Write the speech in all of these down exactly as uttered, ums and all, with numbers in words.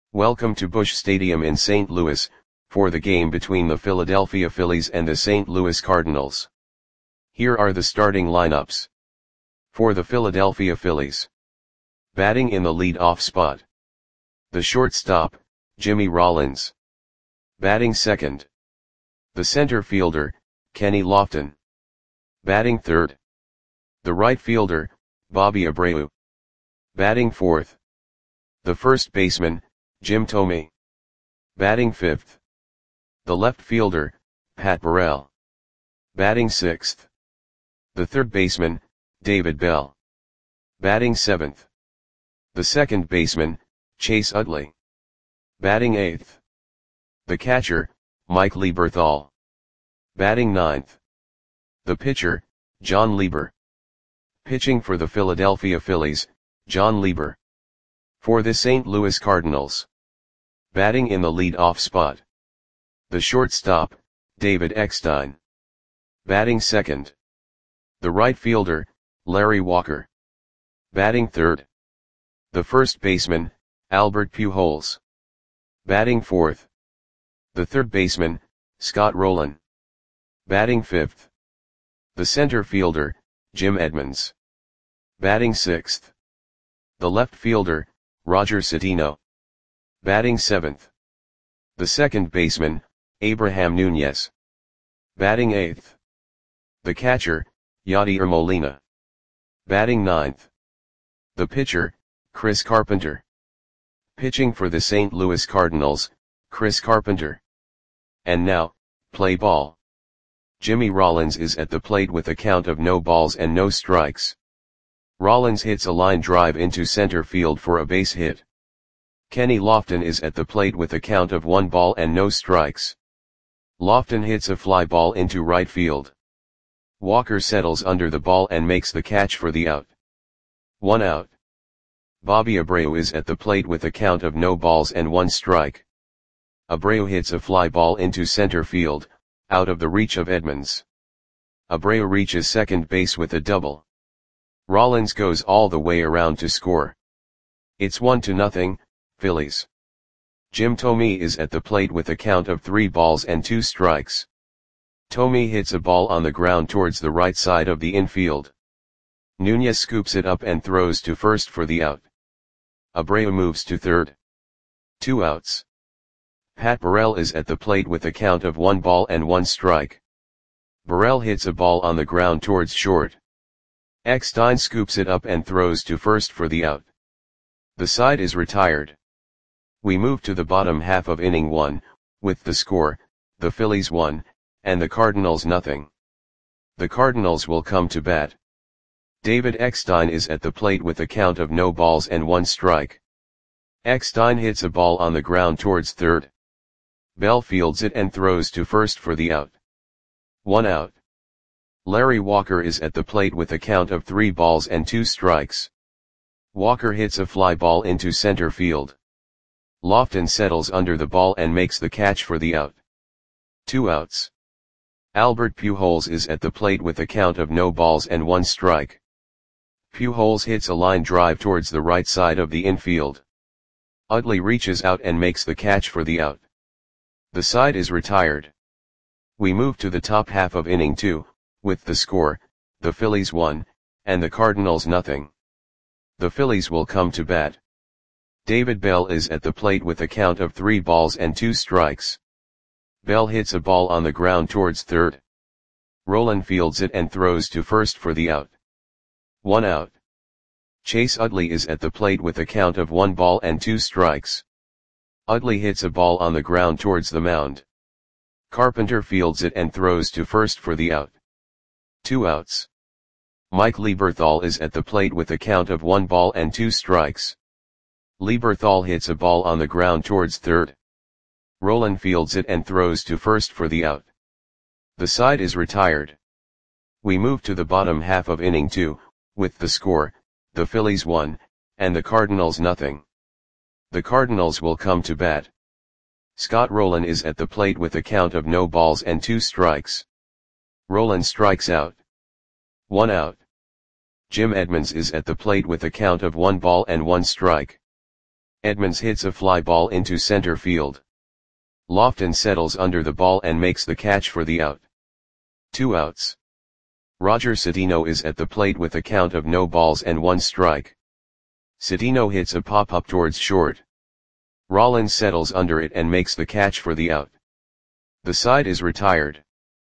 Welcome to Busch Stadium in Saint Louis, for the game between the Philadelphia Phillies and the Saint Louis Cardinals. Here are the starting lineups. For the Philadelphia Phillies. Batting in the lead-off spot. The shortstop, Jimmy Rollins. Batting second. The center fielder, Kenny Lofton. Batting third. The right fielder, Bobby Abreu. Batting fourth. The first baseman, Jim Thome. Batting fifth. The left fielder, Pat Burrell. Batting sixth. The third baseman, David Bell. Batting seventh. The second baseman, Chase Utley. Batting eighth. The catcher, Mike Lieberthal. Batting ninth. The pitcher, John Lieber. Pitching for the Philadelphia Phillies, John Lieber. For the Saint Louis Cardinals. Batting in the lead-off spot. The shortstop, David Eckstein. Batting second. The right fielder, Larry Walker. Batting third. The first baseman, Albert Pujols. Batting fourth. The third baseman, Scott Rolen. Batting fifth. The center fielder, Jim Edmonds. Batting sixth. The left fielder, Roger Citino. Batting seventh. The second baseman, Abraham Nunez. Batting eighth. The catcher, Yadier Molina. Batting ninth. The pitcher, Chris Carpenter. Pitching for the Saint Louis Cardinals, Chris Carpenter. And now, play ball. Jimmy Rollins is at the plate with a count of no balls and no strikes. Rollins hits a line drive into center field for a base hit. Kenny Lofton is at the plate with a count of one ball and no strikes. Lofton hits a fly ball into right field. Walker settles under the ball and makes the catch for the out. One out. Bobby Abreu is at the plate with a count of no balls and one strike. Abreu hits a fly ball into center field, out of the reach of Edmonds. Abreu reaches second base with a double. Rollins goes all the way around to score. It's one to nothing, Phillies. Jim Thome is at the plate with a count of three balls and two strikes. Thome hits a ball on the ground towards the right side of the infield. Nunez scoops it up and throws to first for the out. Abreu moves to third. Two outs. Pat Burrell is at the plate with a count of one ball and one strike. Burrell hits a ball on the ground towards short. Eckstein scoops it up and throws to first for the out. The side is retired. We move to the bottom half of inning one, with the score, the Phillies one, and the Cardinals nothing. The Cardinals will come to bat. David Eckstein is at the plate with a count of no balls and one strike. Eckstein hits a ball on the ground towards third. Bell fields it and throws to first for the out. One out. Larry Walker is at the plate with a count of three balls and two strikes. Walker hits a fly ball into center field. Lofton settles under the ball and makes the catch for the out. Two outs. Albert Pujols is at the plate with a count of no balls and one strike. Pujols hits a line drive towards the right side of the infield. Utley reaches out and makes the catch for the out. The side is retired. We move to the top half of inning two, with the score, the Phillies one, and the Cardinals nothing. The Phillies will come to bat. David Bell is at the plate with a count of three balls and two strikes. Bell hits a ball on the ground towards third. Rolen fields it and throws to first for the out. One out. Chase Utley is at the plate with a count of one ball and two strikes. Utley hits a ball on the ground towards the mound. Carpenter fields it and throws to first for the out. Two outs. Mike Lieberthal is at the plate with a count of one ball and two strikes. Lieberthal hits a ball on the ground towards third. Rolen fields it and throws to first for the out. The side is retired. We move to the bottom half of inning two, with the score, the Phillies one, and the Cardinals nothing. The Cardinals will come to bat. Scott Rolen is at the plate with a count of no balls and two strikes. Rolen strikes out. One out. Jim Edmonds is at the plate with a count of one ball and one strike. Edmonds hits a fly ball into center field. Lofton settles under the ball and makes the catch for the out. Two outs. Roger Cedeno is at the plate with a count of no balls and one strike. Cedeno hits a pop-up towards short. Rollins settles under it and makes the catch for the out. The side is retired.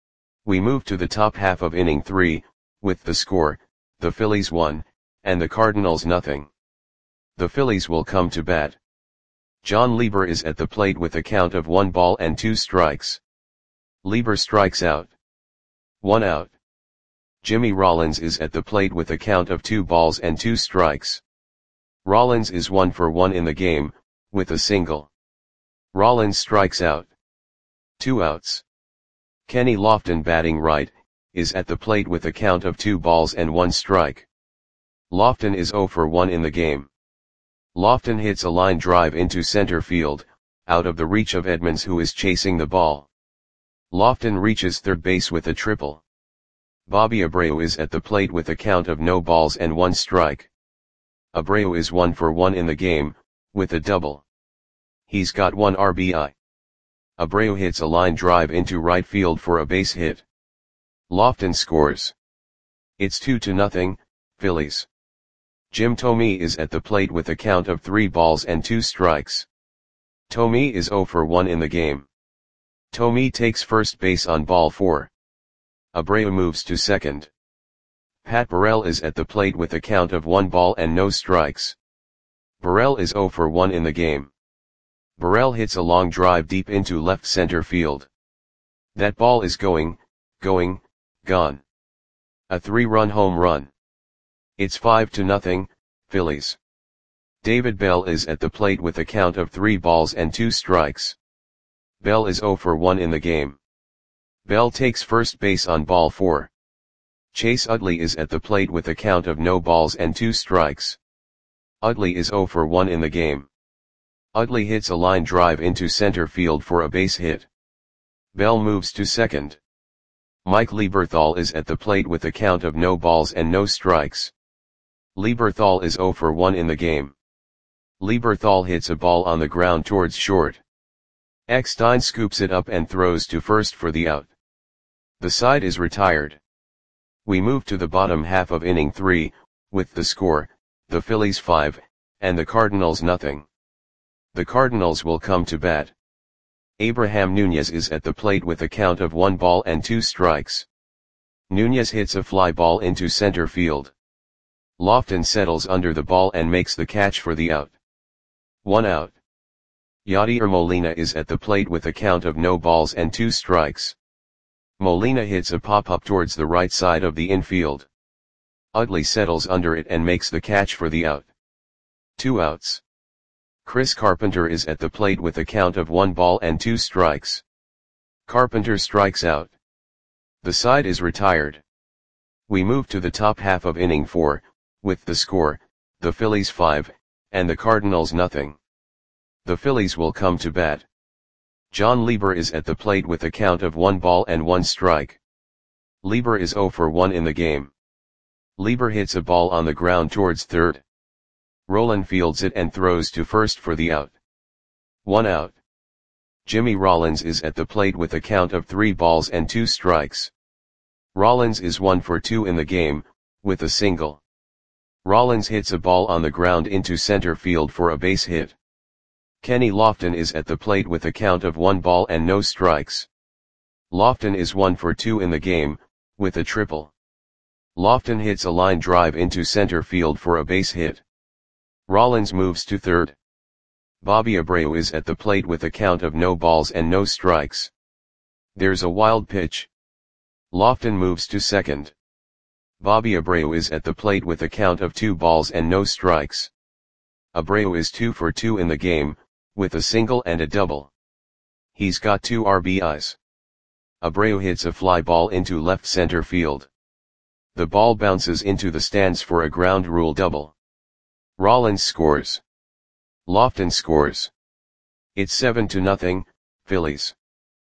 We move to the top half of inning three, with the score, the Phillies one, and the Cardinals nothing. The Phillies will come to bat. John Lieber is at the plate with a count of one ball and two strikes. Lieber strikes out. One out. Jimmy Rollins is at the plate with a count of two balls and two strikes. Rollins is one for one in the game, with a single. Rollins strikes out. Two outs. Kenny Lofton, batting right, is at the plate with a count of two balls and one strike. Lofton is zero for one in the game. Lofton hits a line drive into center field, out of the reach of Edmonds, who is chasing the ball. Lofton reaches third base with a triple. Bobby Abreu is at the plate with a count of no balls and one strike. Abreu is one for one in the game, with a double. He's got one R B I. Abreu hits a line drive into right field for a base hit. Lofton scores. It's two to nothing, Phillies. Jim Thome is at the plate with a count of three balls and two strikes. Thome is zero for one in the game. Thome takes first base on ball four. Abreu moves to second. Pat Burrell is at the plate with a count of one ball and no strikes. Burrell is zero for one in the game. Burrell hits a long drive deep into left center field. That ball is going, going, gone. A three-run home run. It's five to nothing, Phillies. David Bell is at the plate with a count of three balls and two strikes. Bell is zero for one in the game. Bell takes first base on ball four. Chase Utley is at the plate with a count of no balls and two strikes. Utley is zero for one in the game. Utley hits a line drive into center field for a base hit. Bell moves to second. Mike Lieberthal is at the plate with a count of no balls and no strikes. Lieberthal is zero for one in the game. Lieberthal hits a ball on the ground towards short. Eckstein scoops it up and throws to first for the out. The side is retired. We move to the bottom half of inning three, with the score, the Phillies five, and the Cardinals nothing. The Cardinals will come to bat. Abraham Nunez is at the plate with a count of one ball and two strikes. Nunez hits a fly ball into center field. Lofton settles under the ball and makes the catch for the out. One out. Yadier Molina is at the plate with a count of no balls and two strikes. Molina hits a pop-up towards the right side of the infield. Utley settles under it and makes the catch for the out. Two outs. Chris Carpenter is at the plate with a count of one ball and two strikes. Carpenter strikes out. The side is retired. We move to the top half of inning four, with the score, the Phillies five, and the Cardinals nothing. The Phillies will come to bat. John Lieber is at the plate with a count of one ball and one strike. Lieber is zero for one in the game. Lieber hits a ball on the ground towards third. Rolen fields it and throws to first for the out. One out. Jimmy Rollins is at the plate with a count of three balls and two strikes. Rollins is one for two in the game, with a single. Rollins hits a ball on the ground into center field for a base hit. Kenny Lofton is at the plate with a count of one ball and no strikes. Lofton is one for two in the game, with a triple. Lofton hits a line drive into center field for a base hit. Rollins moves to third. Bobby Abreu is at the plate with a count of no balls and no strikes. There's a wild pitch. Lofton moves to second. Bobby Abreu is at the plate with a count of two balls and no strikes. Abreu is two for two in the game, with a single and a double. He's got two R B Is. Abreu hits a fly ball into left center field. The ball bounces into the stands for a ground rule double. Rollins scores. Lofton scores. It's seven to nothing, Phillies.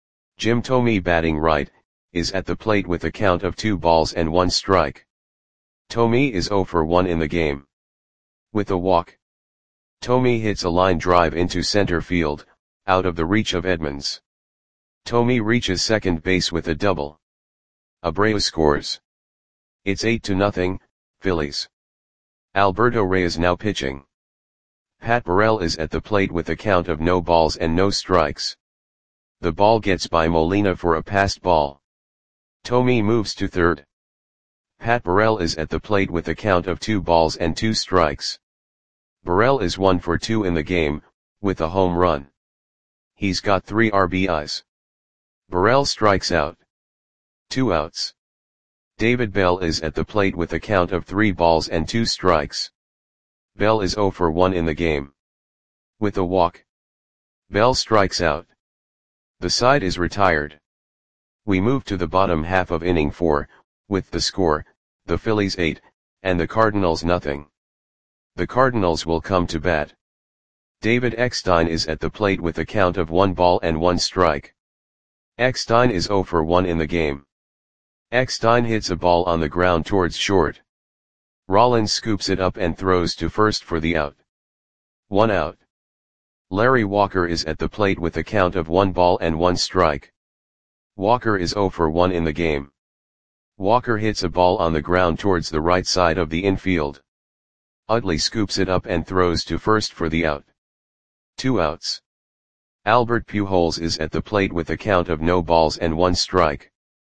Jim Thome, batting right, is at the plate with a count of two balls and one strike. Thome is zero for one in the game. With a walk. Thome hits a line drive into center field, out of the reach of Edmonds. Thome reaches second base with a double. Abreu scores. It's eight to nothing, Phillies. Alberto Reyes now pitching. Pat Burrell is at the plate with a count of no balls and no strikes. The ball gets by Molina for a passed ball. Thome moves to third. Pat Burrell is at the plate with a count of two balls and two strikes. Burrell is one for two in the game, with a home run. He's got three R B Is. Burrell strikes out. Two outs. David Bell is at the plate with a count of three balls and two strikes. Bell is zero for one in the game. With a walk. Bell strikes out. The side is retired. We move to the bottom half of inning four, with the score, the Phillies eight, and the Cardinals nothing. The Cardinals will come to bat. David Eckstein is at the plate with a count of one ball and one strike. Eckstein is zero for one in the game. Eckstein hits a ball on the ground towards short. Rollins scoops it up and throws to first for the out. One out. Larry Walker is at the plate with a count of one ball and one strike. Walker is zero for one in the game. Walker hits a ball on the ground towards the right side of the infield. Utley scoops it up and throws to first for the out. Two outs. Albert Pujols is at the plate with a count of no balls and one strike.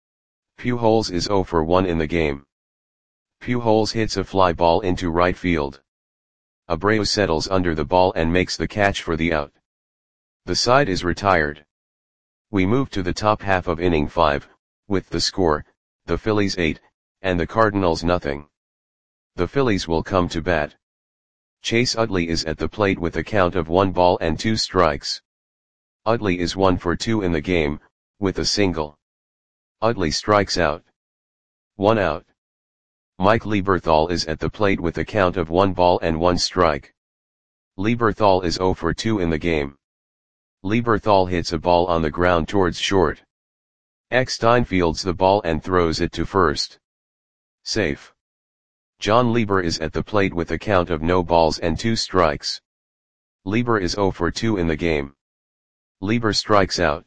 Pujols is zero for one in the game. Pujols hits a fly ball into right field. Abreu settles under the ball and makes the catch for the out. The side is retired. We move to the top half of inning five, with the score, the Phillies eight, and the Cardinals nothing. The Phillies will come to bat. Chase Utley is at the plate with a count of one ball and two strikes. Utley is one for two in the game, with a single. Utley strikes out. One out. Mike Lieberthal is at the plate with a count of one ball and one strike. Lieberthal is zero for two in the game. Lieberthal hits a ball on the ground towards short. Eckstein fields the ball and throws it to first. Safe. John Lieber is at the plate with a count of no balls and two strikes. Lieber is zero for two in the game. Lieber strikes out.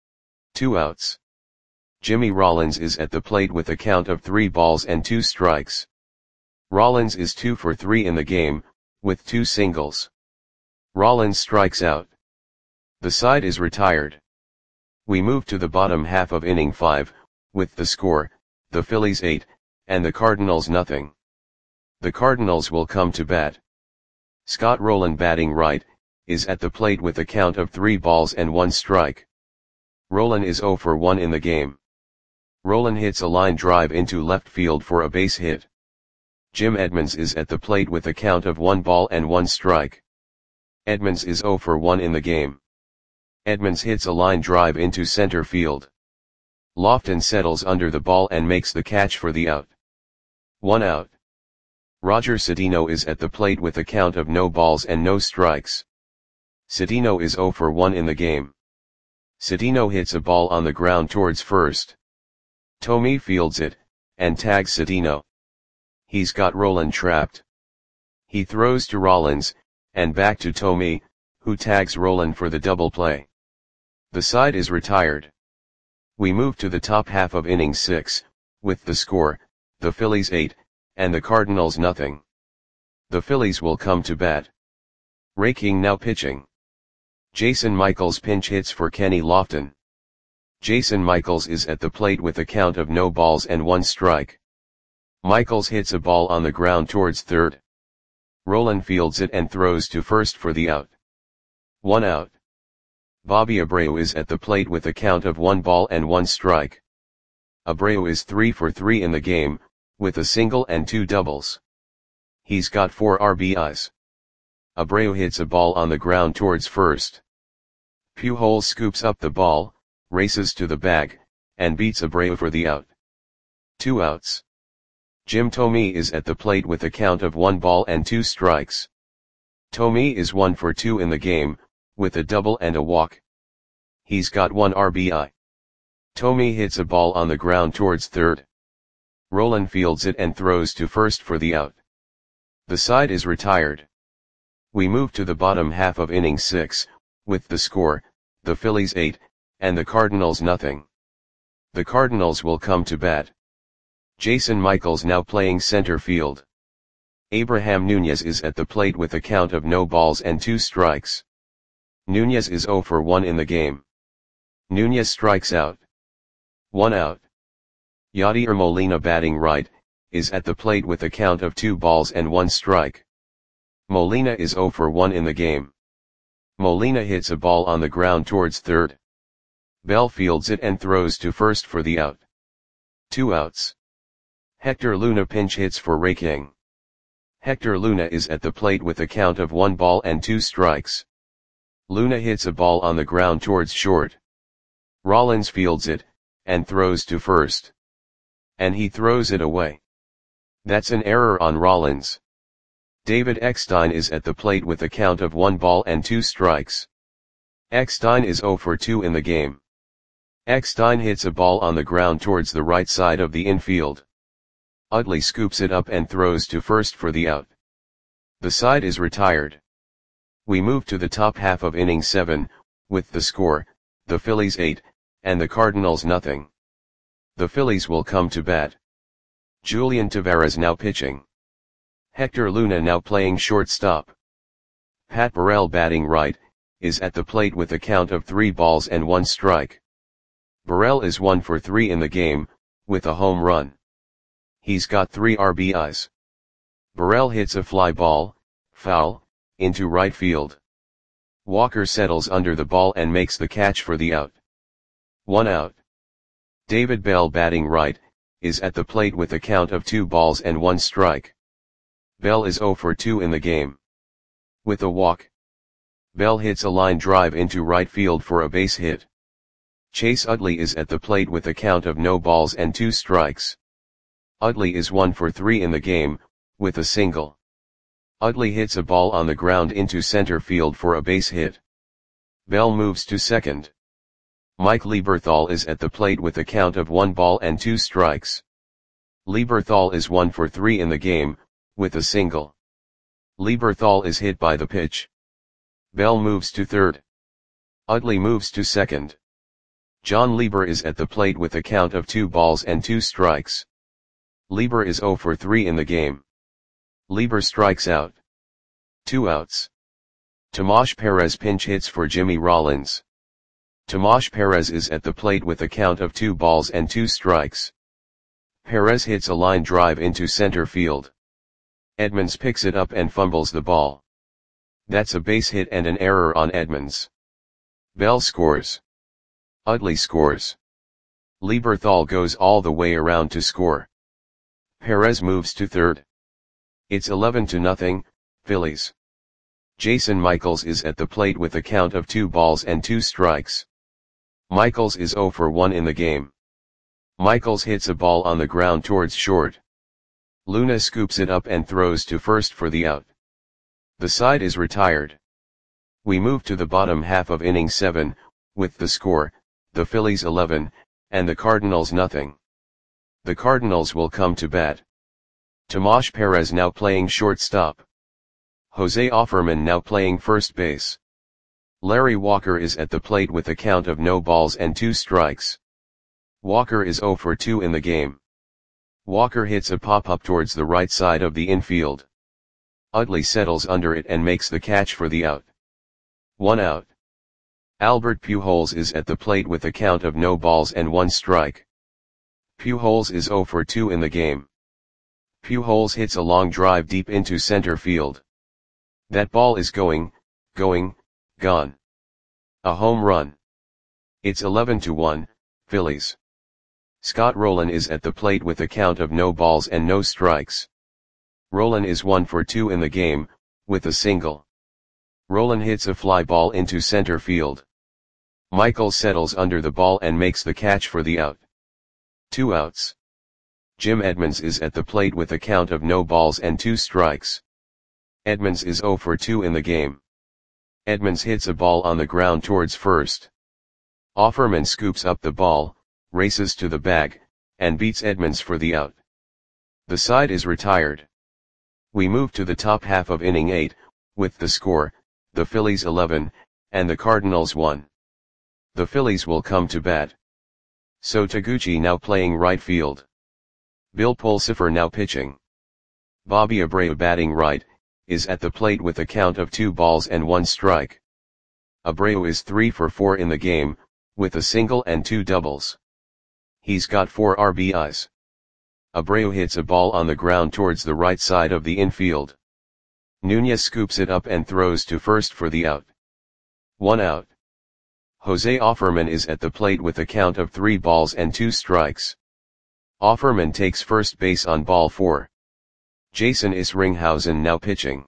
Two outs. Jimmy Rollins is at the plate with a count of three balls and two strikes. Rollins is two for three in the game, with two singles. Rollins strikes out. The side is retired. We move to the bottom half of inning five, with the score, the Phillies eight, and the Cardinals nothing. The Cardinals will come to bat. Scott Rowland batting right, is at the plate with a count of three balls and one strike. Rowland is zero for one in the game. Rowland hits a line drive into left field for a base hit. Jim Edmonds is at the plate with a count of one ball and one strike. Edmonds is zero for one in the game. Edmonds hits a line drive into center field. Lofton settles under the ball and makes the catch for the out. One out. Roger Cedeno is at the plate with a count of no balls and no strikes. Cedeno is zero for one in the game. Cedeno hits a ball on the ground towards first. Thome fields it, and tags Cedeno. He's got Rowland trapped. He throws to Rollins, and back to Thome, who tags Rowland for the double play. The side is retired. We move to the top half of inning six, with the score, the Phillies eight, and the Cardinals nothing. The Phillies will come to bat. Ray King now pitching. Jason Michaels pinch hits for Kenny Lofton. Jason Michaels is at the plate with a count of no balls and one strike. Michaels hits a ball on the ground towards third. Rowland fields it and throws to first for the out. One out. Bobby Abreu is at the plate with a count of one ball and one strike. Abreu is three for three in the game, with a single and two doubles. He's got four R B Is. Abreu hits a ball on the ground towards first. Pujols scoops up the ball, races to the bag, and beats Abreu for the out. Two outs. Jim Thome is at the plate with a count of one ball and two strikes. Thome is one for two in the game, with a double and a walk. He's got one R B I. Thome hits a ball on the ground towards third. Rowland fields it and throws to first for the out. The side is retired. We move to the bottom half of inning six, with the score, the Phillies eight, and the Cardinals nothing. The Cardinals will come to bat. Jason Michaels now playing center field. Abraham Nunez is at the plate with a count of no balls and two strikes. Nunez is oh for one in the game. Nunez strikes out. One out. Yadier Molina batting right, is at the plate with a count of two balls and one strike. Molina is oh for one in the game. Molina hits a ball on the ground towards third. Bell fields it and throws to first for the out. Two outs. Hector Luna pinch hits for Ray King. Hector Luna is at the plate with a count of one ball and two strikes. Luna hits a ball on the ground towards short. Rollins fields it, and throws to first. And he throws it away. That's an error on Rollins. David Eckstein is at the plate with a count of one ball and two strikes. Eckstein is oh for two in the game. Eckstein hits a ball on the ground towards the right side of the infield. Utley scoops it up and throws to first for the out. The side is retired. We move to the top half of inning seven, with the score, the Phillies eight, and the Cardinals nothing. The Phillies will come to bat. Julian Taveras now pitching. Hector Luna now playing shortstop. Pat Burrell batting right, is at the plate with a count of three balls and one strike. Burrell is one for three in the game, with a home run. He's got three R B Is. Burrell hits a fly ball, foul, into right field. Walker settles under the ball and makes the catch for the out. One out. David Bell batting right, is at the plate with a count of two balls and one strike. Bell is oh for two in the game. With a walk. Bell hits a line drive into right field for a base hit. Chase Utley is at the plate with a count of no balls and two strikes. Utley is one for three in the game, with a single. Utley hits a ball on the ground into center field for a base hit. Bell moves to second. Mike Lieberthal is at the plate with a count of one ball and two strikes. Lieberthal is one for three in the game, with a single. Lieberthal is hit by the pitch. Bell moves to third. Utley moves to second. John Lieber is at the plate with a count of two balls and two strikes. Lieber is oh for three in the game. Lieber strikes out. Two outs. Tomas Perez pinch hits for Jimmy Rollins. Tomas Perez is at the plate with a count of two balls and two strikes. Perez hits a line drive into center field. Edmonds picks it up and fumbles the ball. That's a base hit and an error on Edmonds. Bell scores. Utley scores. Lieberthal goes all the way around to score. Perez moves to third. It's eleven to nothing, Phillies. Jason Michaels is at the plate with a count of two balls and two strikes. Michaels is oh for one in the game. Michaels hits a ball on the ground towards short. Luna scoops it up and throws to first for the out. The side is retired. We move to the bottom half of inning seven, with the score, the Phillies eleven, and the Cardinals nothing. The Cardinals will come to bat. Tomas Perez now playing shortstop. Jose Offerman now playing first base. Larry Walker is at the plate with a count of no balls and two strikes. Walker is oh for two in the game. Walker hits a pop-up towards the right side of the infield. Utley settles under it and makes the catch for the out. One out. Albert Pujols is at the plate with a count of no balls and one strike. Pujols is oh for two in the game. Pujols hits a long drive deep into center field. That ball is going, going, gone. A home run. It's eleven to one, Phillies. Scott Rowland is at the plate with a count of no balls and no strikes. Rowland is one for two in the game, with a single. Rowland hits a fly ball into center field. Michaels settles under the ball and makes the catch for the out. Two outs. Jim Edmonds is at the plate with a count of no balls and two strikes. Edmonds is oh for two in the game. Edmonds hits a ball on the ground towards first. Offerman scoops up the ball, races to the bag, and beats Edmonds for the out. The side is retired. We move to the top half of inning eight, with the score, the Phillies eleven, and the Cardinals one. The Phillies will come to bat. So Taguchi now playing right field. Bill Pulsipher now pitching. Bobby Abreu batting right, is at the plate with a count of two balls and one strike. Abreu is three for four in the game, with a single and two doubles. He's got four R B Is. Abreu hits a ball on the ground towards the right side of the infield. Nunez scoops it up and throws to first for the out. One out. Jose Offerman is at the plate with a count of three balls and two strikes. Offerman takes first base on ball four. Jason Isringhausen now pitching.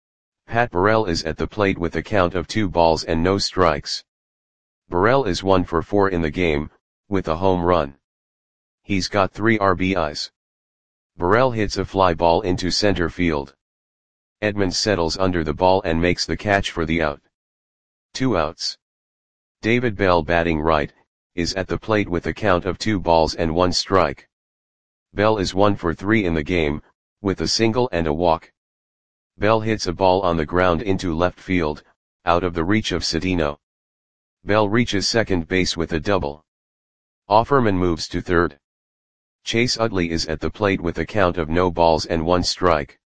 Pat Burrell is at the plate with a count of two balls and no strikes. Burrell is one for four in the game, with a home run. He's got three R B Is. Burrell hits a fly ball into center field. Edmonds settles under the ball and makes the catch for the out. Two outs. David Bell batting right, is at the plate with a count of two balls and one strike. Bell is one for three in the game, with a single and a walk. Bell hits a ball on the ground into left field, out of the reach of Cedeno. Bell reaches second base with a double. Offerman moves to third. Chase Utley is at the plate with a count of no balls and one strike.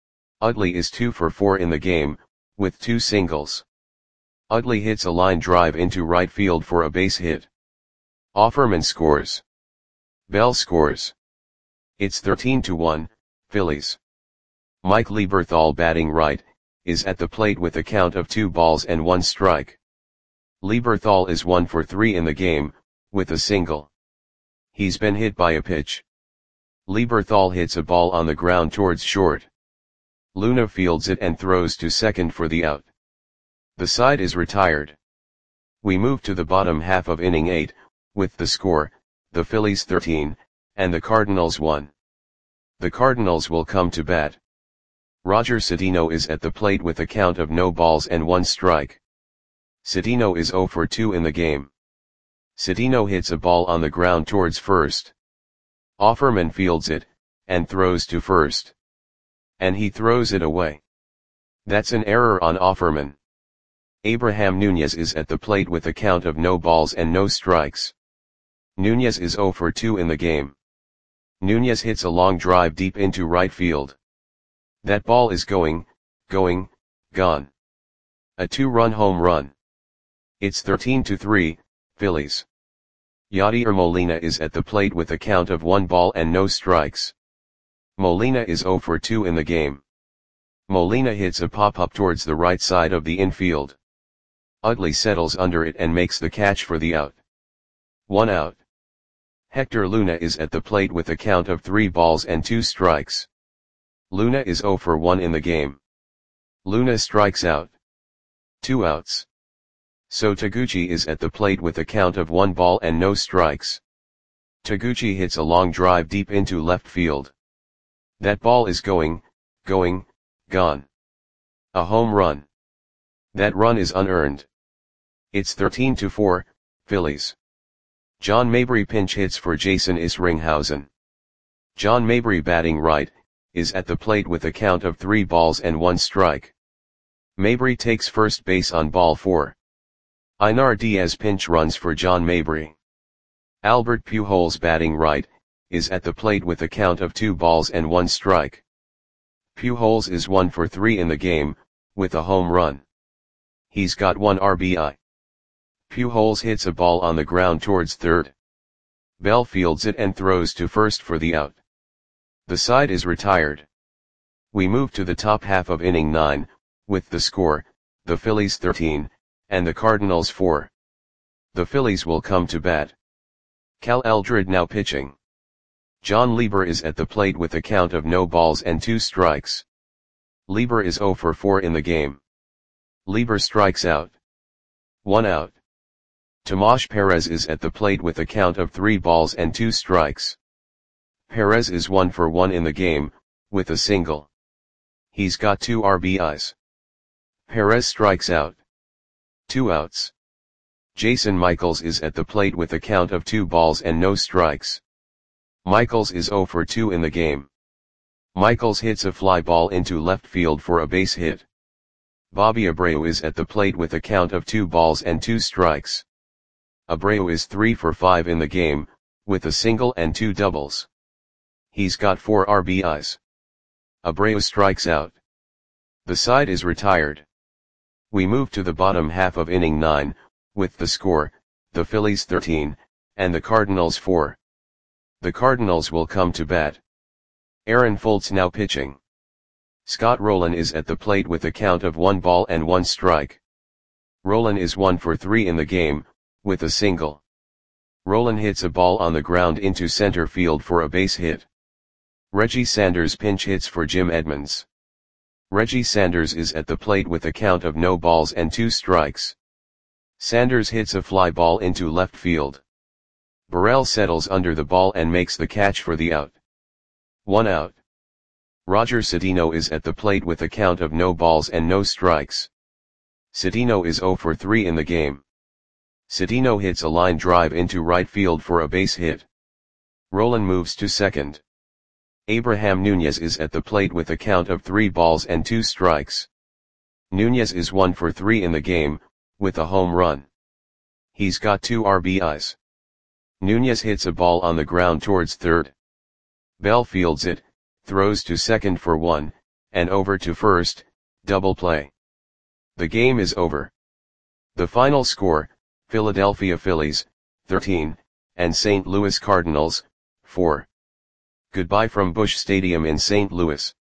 Utley is two for four in the game, with two singles. Utley hits a line drive into right field for a base hit. Offerman scores. Bell scores. It's thirteen to one, Phillies. Mike Lieberthal batting right, is at the plate with a count of two balls and one strike. Lieberthal is one for three in the game, with a single. He's been hit by a pitch. Lieberthal hits a ball on the ground towards short. Luna fields it and throws to second for the out. The side is retired. We move to the bottom half of inning eight, with the score, the Phillies thirteen, and the Cardinals one. The Cardinals will come to bat. Roger Cedeno is at the plate with a count of no balls and one strike. Cedeno is zero for two in the game. Cedeno hits a ball on the ground towards first. Offerman fields it, and throws to first. And he throws it away. That's an error on Offerman. Abraham Nunez is at the plate with a count of no balls and no strikes. Nunez is zero for two in the game. Nunez hits a long drive deep into right field. That ball is going, going, gone. A two-run home run. It's thirteen to three, Phillies. Yadier Molina is at the plate with a count of one ball and no strikes. Molina is zero for two in the game. Molina hits a pop-up towards the right side of the infield. Utley settles under it and makes the catch for the out. One out. Hector Luna is at the plate with a count of three balls and two strikes. Luna is zero for one in the game. Luna strikes out. Two outs. So Taguchi is at the plate with a count of one ball and no strikes. Taguchi hits a long drive deep into left field. That ball is going, going, gone. A home run. That run is unearned. It's thirteen to four, Phillies. John Mabry pinch hits for Jason Isringhausen. John Mabry batting right, is at the plate with a count of three balls and one strike. Mabry takes first base on ball four. Einar Diaz pinch runs for John Mabry. Albert Pujols batting right, is at the plate with a count of two balls and one strike. Pujols is one for three in the game, with a home run. He's got one R B I. Pujols hits a ball on the ground towards third. Bell fields it and throws to first for the out. The side is retired. We move to the top half of inning nine, with the score, the Phillies thirteen, and the Cardinals four. The Phillies will come to bat. Cal Eldred now pitching. John Lieber is at the plate with a count of no balls and two strikes. Lieber is zero for four in the game. Lieber strikes out. One out. Tomas Perez is at the plate with a count of three balls and two strikes. Perez is one for one in the game, with a single. He's got two R B Is. Perez strikes out. Two outs. Jason Michaels is at the plate with a count of two balls and no strikes. Michaels is zero for two in the game. Michaels hits a fly ball into left field for a base hit. Bobby Abreu is at the plate with a count of two balls and two strikes. Abreu is three for five in the game, with a single and two doubles. He's got four R B Is. Abreu strikes out. The side is retired. We move to the bottom half of inning nine, with the score, the Phillies thirteen, and the Cardinals four. The Cardinals will come to bat. Aaron Foltz now pitching. Scott Rolen is at the plate with a count of one ball and one strike. Rolen is one for three in the game, with a single. Rolen hits a ball on the ground into center field for a base hit. Reggie Sanders pinch hits for Jim Edmonds. Reggie Sanders is at the plate with a count of no balls and two strikes. Sanders hits a fly ball into left field. Burrell settles under the ball and makes the catch for the out. One out. Roger Cedeno is at the plate with a count of no balls and no strikes. Cedeno is zero for three in the game. Cedeno hits a line drive into right field for a base hit. Rolen moves to second. Abraham Nunez is at the plate with a count of three balls and two strikes. Nunez is one for three in the game, with a home run. He's got two R B Is. Nunez hits a ball on the ground towards third. Bell fields it, throws to second for one, and over to first, double play. The game is over. The final score, Philadelphia Phillies, thirteen, and Saint Louis Cardinals, four. Goodbye from Busch Stadium in Saint Louis.